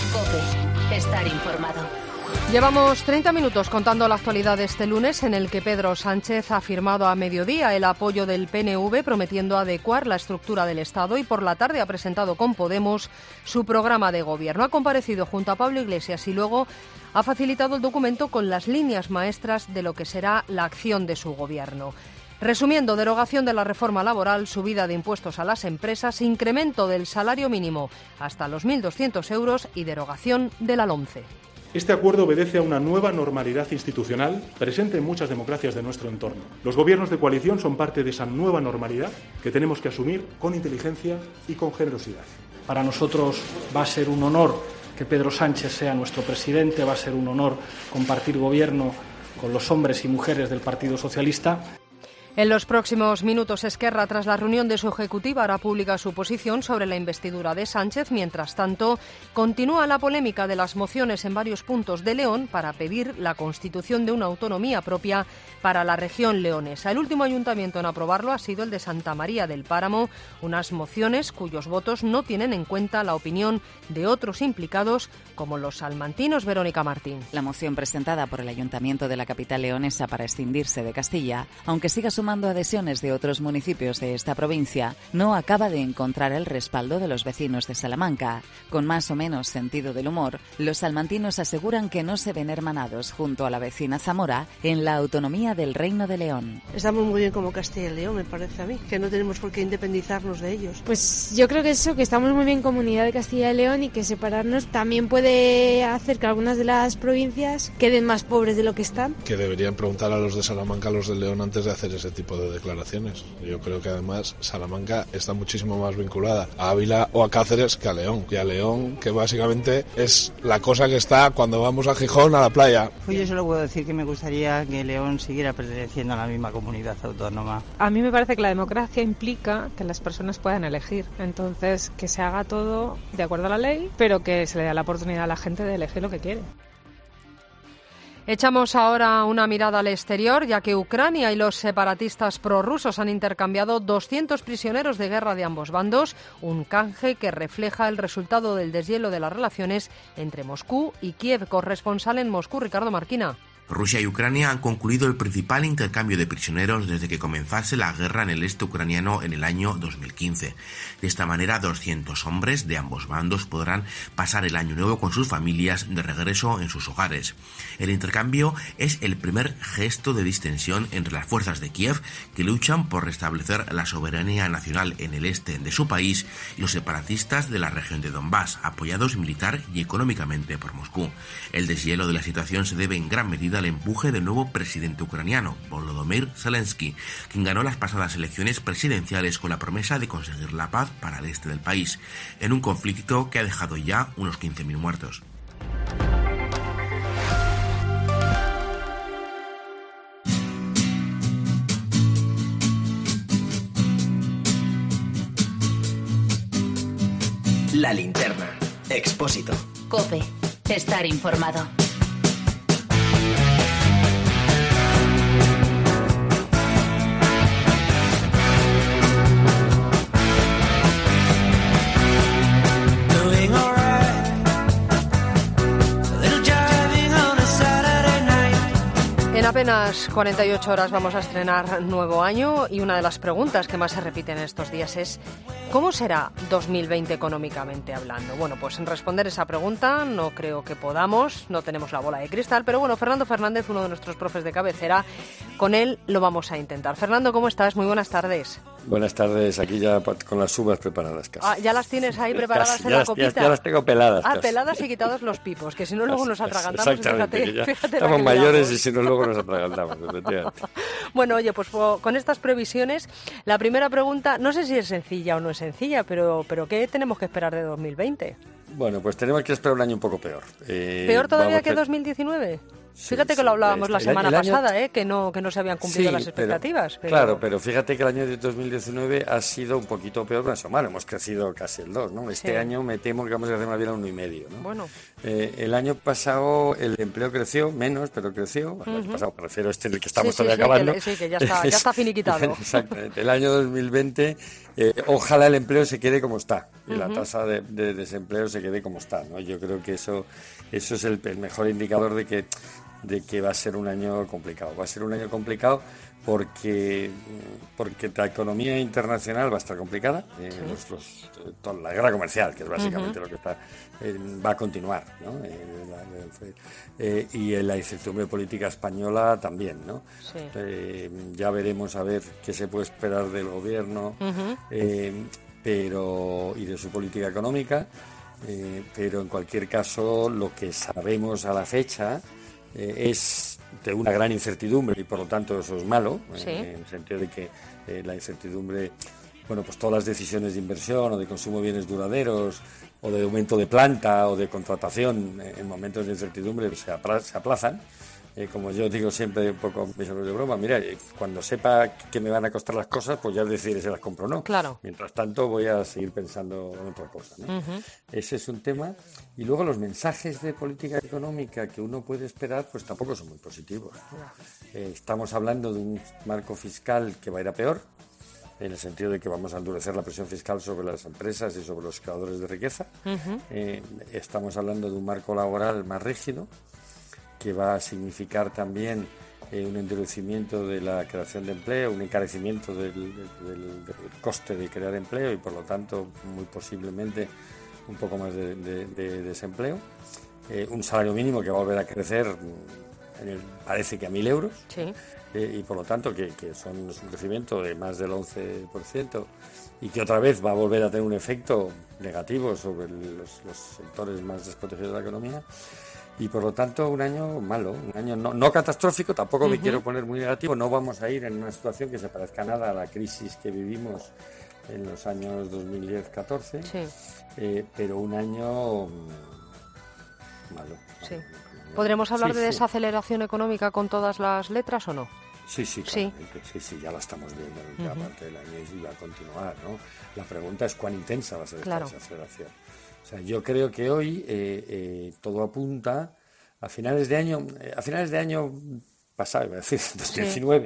COPE. Estar informado. Llevamos 30 minutos contando la actualidad de este lunes, en el que Pedro Sánchez ha firmado a mediodía el apoyo del PNV prometiendo adecuar la estructura del Estado, y por la tarde ha presentado con Podemos su programa de gobierno. Ha comparecido junto a Pablo Iglesias y luego ha facilitado el documento con las líneas maestras de lo que será la acción de su gobierno. Resumiendo, derogación de la reforma laboral, subida de impuestos a las empresas, incremento del salario mínimo hasta los 1.200 euros y derogación de la LOMCE. Este acuerdo obedece a una nueva normalidad institucional presente en muchas democracias de nuestro entorno. Los gobiernos de coalición son parte de esa nueva normalidad que tenemos que asumir con inteligencia y con generosidad. Para nosotros va a ser un honor que Pedro Sánchez sea nuestro presidente, va a ser un honor compartir gobierno con los hombres y mujeres del Partido Socialista. En los próximos minutos, Esquerra, tras la reunión de su ejecutiva, hará pública su posición sobre la investidura de Sánchez. Mientras tanto, continúa la polémica de las mociones en varios puntos de León para pedir la constitución de una autonomía propia para la región leonesa. El último ayuntamiento en aprobarlo ha sido el de Santa María del Páramo, unas mociones cuyos votos no tienen en cuenta la opinión de otros implicados, como los salmantinos. Verónica Martín. La moción presentada por el ayuntamiento de la capital leonesa para escindirse de Castilla, aunque siga sumando adhesiones de otros municipios de esta provincia, no acaba de encontrar el respaldo de los vecinos de Salamanca. Con más o menos sentido del humor, los salmantinos aseguran que no se ven hermanados junto a la vecina Zamora en la autonomía del Reino de León. Estamos muy bien como Castilla y León, me parece a mí, que no tenemos por qué independizarnos de ellos. Pues yo creo que eso, que estamos muy bien comunidad de Castilla y León, y que separarnos también puede hacer que algunas de las provincias queden más pobres de lo que están. Que deberían preguntar a los de Salamanca, a los de León, antes de hacer ese tipo de declaraciones. Yo creo que además Salamanca está muchísimo más vinculada a Ávila o a Cáceres que a León. Y a León, que básicamente es la cosa que está cuando vamos a Gijón a la playa. Pues yo solo puedo decir que me gustaría que León siguiera perteneciendo a la misma comunidad autónoma. A mí me parece que la democracia implica que las personas puedan elegir. Entonces, que se haga todo de acuerdo a la ley, pero que se le dé la oportunidad a la gente de elegir lo que quiere. Echamos ahora una mirada al exterior, ya que Ucrania y los separatistas prorrusos han intercambiado 200 prisioneros de guerra de ambos bandos, un canje que refleja el resultado del deshielo de las relaciones entre Moscú y Kiev. Corresponsal en Moscú, Ricardo Marquina. Rusia y Ucrania han concluido el principal intercambio de prisioneros desde que comenzase la guerra en el este ucraniano en el año 2015. De esta manera, 200 hombres de ambos bandos podrán pasar el año nuevo con sus familias de regreso en sus hogares. El intercambio es el primer gesto de distensión entre las fuerzas de Kiev, que luchan por restablecer la soberanía nacional en el este de su país, y los separatistas de la región de Donbass, apoyados militar y económicamente por Moscú. El deshielo de la situación se debe en gran medida al empuje del nuevo presidente ucraniano, Volodymyr Zelensky, quien ganó las pasadas elecciones presidenciales con la promesa de conseguir la paz para el este del país, en un conflicto que ha dejado ya unos 15.000 muertos. La Linterna. Expósito. COPE. Estar informado. En apenas 48 horas vamos a estrenar nuevo año y una de las preguntas que más se repiten estos días es ¿cómo será 2020 económicamente hablando? Bueno, pues en responder esa pregunta no creo que podamos, no tenemos la bola de cristal, pero bueno, Fernando Fernández, uno de nuestros profes de cabecera, con él lo vamos a intentar. Fernando, ¿cómo estás? Muy buenas tardes. Buenas tardes, aquí ya con las uvas preparadas casi. Ah, ¿ya las tienes ahí preparadas casi, en la copita? Ya las tengo peladas. Ah, peladas y quitados los pipos, que si no luego nos atragantamos. Exactamente, Fíjate estamos mayores y si no luego nos atragantamos, efectivamente. Bueno, oye, pues con estas previsiones, la primera pregunta, no sé si es sencilla o no es sencilla, pero ¿qué tenemos que esperar de 2020? Bueno, pues tenemos que esperar un año un poco peor. ¿Peor todavía que 2019? Fíjate que lo hablábamos la semana pasada, que no se habían cumplido las expectativas. Pero... Claro, pero fíjate que el año de 2019 ha sido un poquito peor que la semana. Hemos crecido casi el 2, ¿no? Este año me temo que vamos a hacer más bien a 1,5, ¿no? Bueno. El año pasado el empleo creció, menos, pero creció. El año pasado, me refiero a en el que estamos todavía acabando. Que ya está finiquitado. Exactamente. El año 2020, ojalá el empleo se quede como está y la tasa de desempleo se quede como está, ¿no? Yo creo que eso es el mejor indicador de que va a ser un año complicado. Va a ser un año complicado porque la economía internacional va a estar complicada. La guerra comercial, que es básicamente lo que está, va a continuar, ¿no? Y la incertidumbre política española también, ¿no? Sí. Ya veremos a ver qué se puede esperar del gobierno y de su política económica, pero en cualquier caso lo que sabemos a la fecha es de una gran incertidumbre y por lo tanto eso es malo, en el sentido de que la incertidumbre, bueno, pues todas las decisiones de inversión o de consumo de bienes duraderos o de aumento de planta o de contratación en momentos de incertidumbre se aplazan. Como yo digo siempre un poco mis amigos de broma, mira, cuando sepa que me van a costar las cosas, pues ya decidiré si las compro o no. Claro. Mientras tanto voy a seguir pensando en otra cosa, ¿no? Ese es un tema. Y luego los mensajes de política económica que uno puede esperar, pues tampoco son muy positivos. Estamos hablando de un marco fiscal que va a ir a peor, en el sentido de que vamos a endurecer la presión fiscal sobre las empresas y sobre los creadores de riqueza. Estamos hablando de un marco laboral más rígido, que va a significar también un endurecimiento de la creación de empleo, un encarecimiento del coste de crear empleo y por lo tanto muy posiblemente un poco más de desempleo, un salario mínimo que va a volver a crecer parece que a 1.000 euros, y por lo tanto que son un crecimiento de más del 11% y que otra vez va a volver a tener un efecto negativo sobre los sectores más desprotegidos de la economía. Y por lo tanto un año malo, un año no catastrófico, tampoco me quiero poner muy negativo, no vamos a ir en una situación que se parezca nada a la crisis que vivimos en los años 2010-14, pero un año malo. ¿Podremos hablar de desaceleración económica con todas las letras o no? Sí, ya la estamos viendo en la parte del año y va a continuar, ¿no? La pregunta es cuán intensa va a ser esta desaceleración. O sea, yo creo que hoy todo apunta a finales de año pasado, iba a decir, 2019.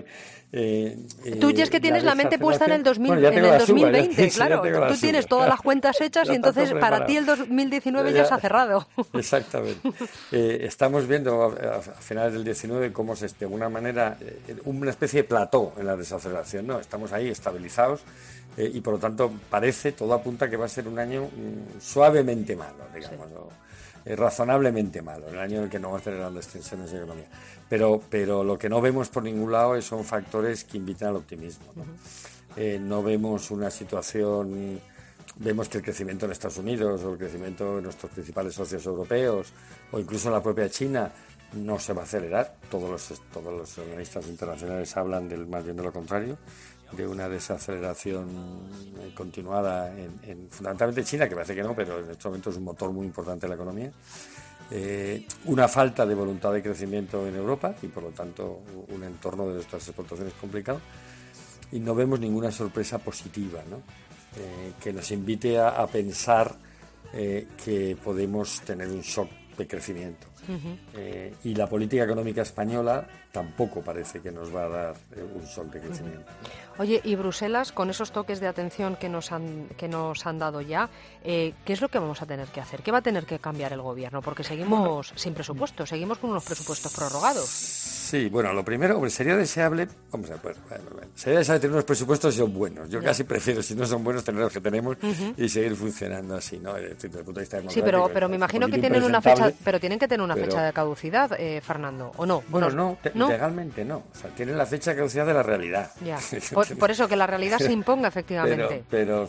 Tú ya es que tienes la mente puesta en el 2020, claro. Tú tienes todas las cuentas hechas y entonces para ti el 2019 ya se ha cerrado. Exactamente. Estamos viendo a finales del 19 cómo de alguna manera, una especie de plató en la desaceleración, ¿no? Estamos ahí estabilizados. Y por lo tanto todo apunta que va a ser un año suavemente malo, digamos, razonablemente malo, el año en el que no va a tener grandes tensiones de economía. Pero lo que no vemos por ningún lado son factores que invitan al optimismo, ¿no? No vemos una situación, vemos que el crecimiento en Estados Unidos o el crecimiento en nuestros principales socios europeos o incluso en la propia China no se va a acelerar. Todos los analistas internacionales hablan más bien de lo contrario, de una desaceleración continuada fundamentalmente en China, que parece que no, pero en este momento es un motor muy importante de la economía. Una falta de voluntad de crecimiento en Europa y por lo tanto un entorno de nuestras exportaciones complicado, y no vemos ninguna sorpresa positiva, ¿no? Que nos invite a pensar que podemos tener un shock de crecimiento. Y la política económica española tampoco parece que nos va a dar un shock de crecimiento. Oye, y Bruselas, con esos toques de atención que nos han dado ya, ¿qué es lo que vamos a tener que hacer? ¿Qué va a tener que cambiar el gobierno? Porque seguimos sin presupuesto, seguimos con unos presupuestos prorrogados. Sí, bueno, lo primero, hombre, sería deseable, sería deseable tener unos presupuestos buenos. Yo casi prefiero, si no son buenos, tener los que tenemos y seguir funcionando así, ¿no? Desde el punto de vista democrático. Sí, pero me imagino que tienen una fecha, pero tienen que tener una fecha de caducidad, Fernando, ¿o no? Bueno, no, legalmente no. O sea, tienen la fecha de caducidad de la realidad. Ya. Por eso que la realidad se imponga, efectivamente. Pero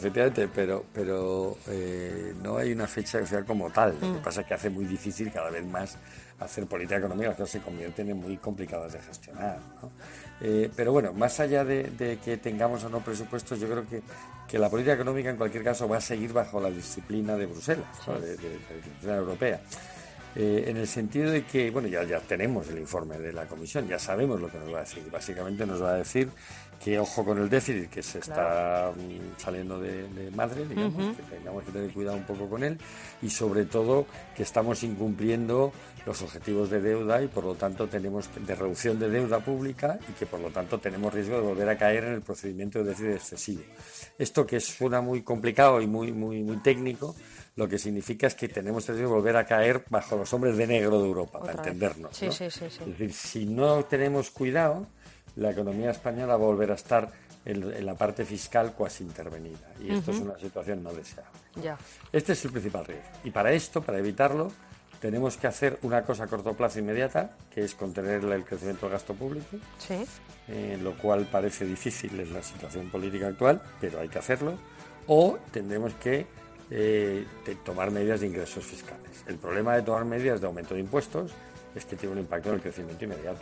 no hay una fecha de caducidad como tal. Lo que pasa es que hace muy difícil cada vez más hacer política económica, las cosas se convierten en muy complicadas de gestionar, ¿no? Pero bueno, más allá de que tengamos o no presupuestos, yo creo que la política económica en cualquier caso va a seguir bajo la disciplina de Bruselas, ¿no? de la disciplina europea. En el sentido de que, bueno, ya tenemos el informe de la Comisión, ya sabemos lo que nos va a decir. Básicamente nos va a decir que ojo con el déficit, que se está saliendo de madre, digamos, que tengamos que tener cuidado un poco con él, y sobre todo que estamos incumpliendo los objetivos de deuda y por lo tanto tenemos de reducción de deuda pública y que por lo tanto tenemos riesgo de volver a caer en el procedimiento de déficit excesivo. Esto que suena muy complicado y muy técnico, lo que significa es que tenemos que volver a caer bajo los hombres de negro de Europa, para entendernos, ¿no? Sí. Es decir, si no tenemos cuidado, la economía española va a volver a estar en la parte fiscal cuasi intervenida. Y esto es una situación no deseable. Ya. Este es el principal riesgo. Y para esto, para evitarlo, tenemos que hacer una cosa a corto plazo inmediata, que es contener el crecimiento del gasto público, lo cual parece difícil en la situación política actual, pero hay que hacerlo. O tendremos que tomar medidas de ingresos fiscales. El problema de tomar medidas de aumento de impuestos es que tiene un impacto en el crecimiento inmediato.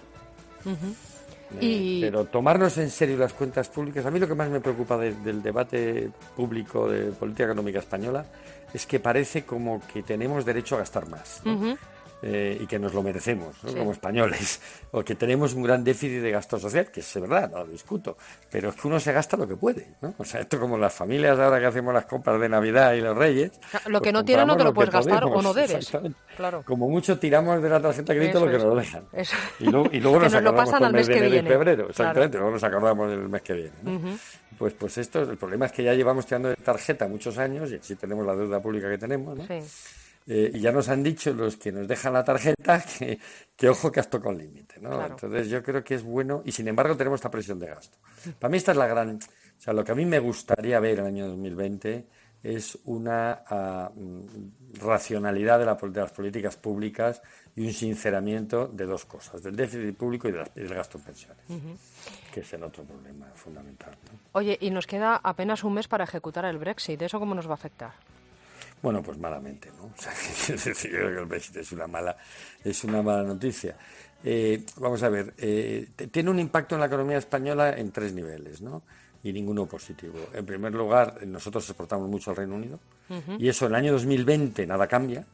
Pero tomarnos en serio las cuentas públicas, a mí lo que más me preocupa del debate público de política económica española es que parece como que tenemos derecho a gastar más, ¿no? Y que nos lo merecemos, ¿no? Como españoles, o que tenemos un gran déficit de gasto social, que es verdad, no lo discuto, pero es que uno se gasta lo que puede, ¿no? O sea, esto como las familias ahora que hacemos las compras de Navidad y los Reyes, lo que no tienes no te lo puedes gastar o no debes. Claro. Como mucho tiramos de la tarjeta de crédito lo que nos dejan. Y luego nos lo pasan al mes que viene. De febrero, exactamente, luego nos acordamos del mes que viene, ¿no? Pues esto, el problema es que ya llevamos tirando de tarjeta muchos años y así tenemos la deuda pública que tenemos, ¿no? Sí. Y ya nos han dicho los que nos dejan la tarjeta que ojo que has tocado un límite, ¿no? Claro. Entonces yo creo que es bueno y sin embargo tenemos esta presión de gasto. Para mí esta es la gran... O sea, lo que a mí me gustaría ver en el año 2020 es una racionalidad de las políticas públicas y un sinceramiento de dos cosas, del déficit público y del gasto en pensiones, que es el otro problema fundamental, ¿no? Oye, y nos queda apenas un mes para ejecutar el Brexit. ¿Eso cómo nos va a afectar? Bueno, pues malamente, ¿no? O sea, yo creo que el Brexit es una mala noticia. Vamos a ver, tiene un impacto en la economía española en tres niveles, ¿no? Y ninguno positivo. En primer lugar, nosotros exportamos mucho al Reino Unido y eso en el año 2020 nada cambia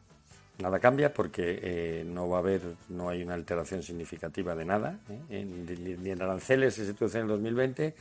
porque no hay una alteración significativa de nada, ni en aranceles que se introducen en el 2020,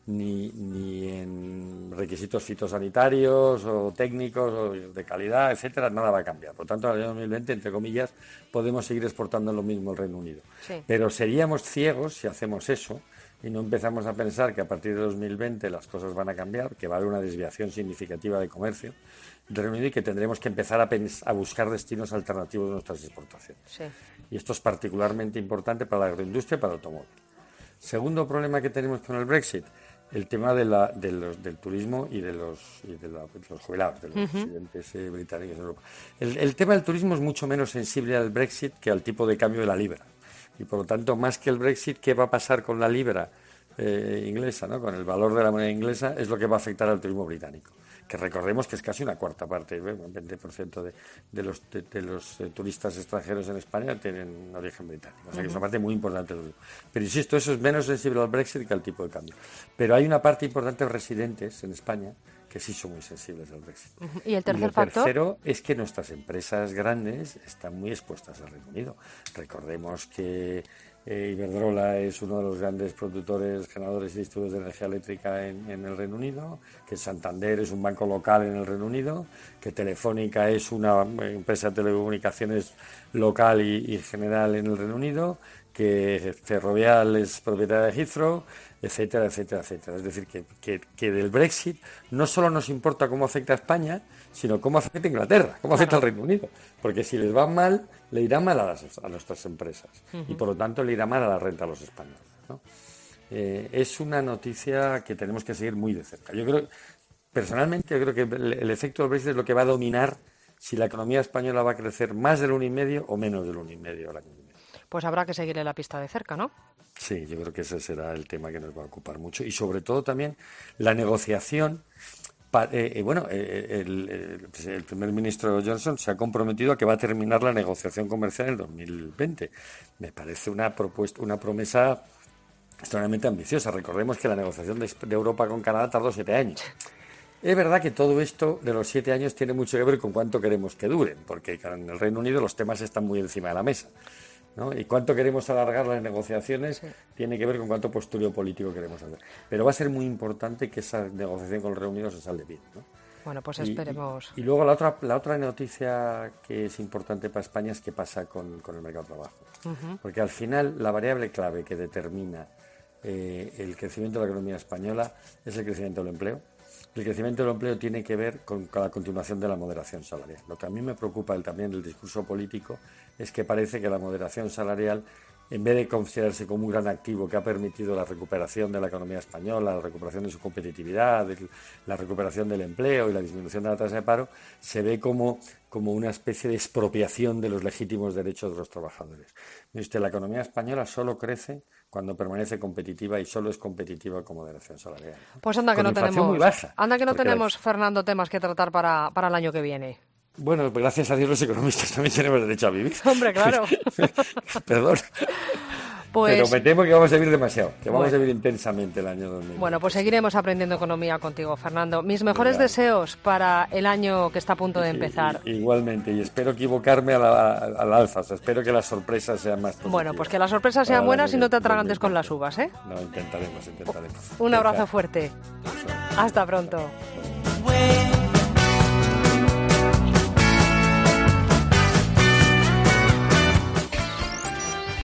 ni en requisitos fitosanitarios o técnicos o de calidad, etcétera, nada va a cambiar. Por tanto, en el año 2020, entre comillas, podemos seguir exportando lo mismo al Reino Unido. Sí. Pero seríamos ciegos si hacemos eso y no empezamos a pensar que a partir de 2020 las cosas van a cambiar, que va a haber una desviación significativa de comercio del Reino Unido y que tendremos que empezar a buscar destinos alternativos de nuestras exportaciones. Sí. Y esto es particularmente importante para la agroindustria y para el automóvil. Segundo problema que tenemos con el Brexit, el tema del turismo y de los jubilados, de los residentes británicos en Europa. El tema del turismo es mucho menos sensible al Brexit que al tipo de cambio de la libra. Y por lo tanto, más que el Brexit, ¿qué va a pasar con la libra inglesa, ¿no? Con el valor de la moneda inglesa? Es lo que va a afectar al turismo británico. Que recordemos que es casi una cuarta parte, un 20% de los turistas extranjeros en España tienen origen británico. O sea que es una parte muy importante. Pero insisto, eso es menos sensible al Brexit que al tipo de cambio. Pero hay una parte importante de residentes en España que sí son muy sensibles al Brexit. ¿Y el tercer factor? El tercero es que nuestras empresas grandes están muy expuestas al Reino Unido. Recordemos que Iberdrola es uno de los grandes productores, generadores y distribuidores de energía eléctrica en el Reino Unido, que Santander es un banco local en el Reino Unido, que Telefónica es una empresa de telecomunicaciones local y general en el Reino Unido, que Ferrovial es propietaria de Heathrow, etcétera, etcétera, etcétera. Es decir, que del Brexit no solo nos importa cómo afecta a España, sino cómo afecta a Inglaterra, cómo afecta al Reino Unido. Porque si les va mal, le irá mal a nuestras empresas y por lo tanto le irá mal a la renta a los españoles, ¿no? Es una noticia que tenemos que seguir muy de cerca. Personalmente, yo creo que el efecto del Brexit es lo que va a dominar si la economía española va a crecer más del 1,5 o menos del 1,5 al año que viene. Pues habrá que seguirle la pista de cerca, ¿no? Sí, yo creo que ese será el tema que nos va a ocupar mucho. Y sobre todo también la negociación. El primer ministro Johnson se ha comprometido a que va a terminar la negociación comercial en 2020. Me parece una promesa extremadamente ambiciosa. Recordemos que la negociación de Europa con Canadá tardó 7 años. Es verdad que todo esto de los 7 años tiene mucho que ver con cuánto queremos que duren, porque en el Reino Unido los temas están muy encima de la mesa, ¿no? Y cuánto queremos alargar las negociaciones tiene que ver con cuánto posturio político queremos hacer. Pero va a ser muy importante que esa negociación con el Reino Unido se salga bien, ¿no? Bueno, pues esperemos. Y luego la otra noticia que es importante para España es qué pasa con el mercado de trabajo. Porque al final la variable clave que determina el crecimiento de la economía española es el crecimiento del empleo. El crecimiento del empleo tiene que ver con la continuación de la moderación salarial. Lo que a mí me preocupa también del discurso político es que parece que la moderación salarial, en vez de considerarse como un gran activo que ha permitido la recuperación de la economía española, la recuperación de su competitividad, la recuperación del empleo y la disminución de la tasa de paro, se ve como una especie de expropiación de los legítimos derechos de los trabajadores. Mire usted, la economía española solo crece cuando permanece competitiva y solo es competitiva con moderación salarial. Pues anda que no tenemos, muy baja, Fernando, temas que tratar para el año que viene. Bueno, pues gracias a Dios los economistas también tenemos derecho a vivir. Hombre, claro. Perdón. Pues, pero me temo que vamos a vivir demasiado, que vamos a vivir intensamente el año 2020. Bueno, pues seguiremos aprendiendo economía contigo, Fernando. Mis mejores deseos para el año que está a punto de empezar. Igualmente, y espero equivocarme al alza, o sea, espero que las sorpresas sean más positivas. Bueno, pues que las sorpresas sean buenas y no te atragantes con las uvas, ¿eh? No, intentaremos. Un abrazo fuerte. Hasta pronto.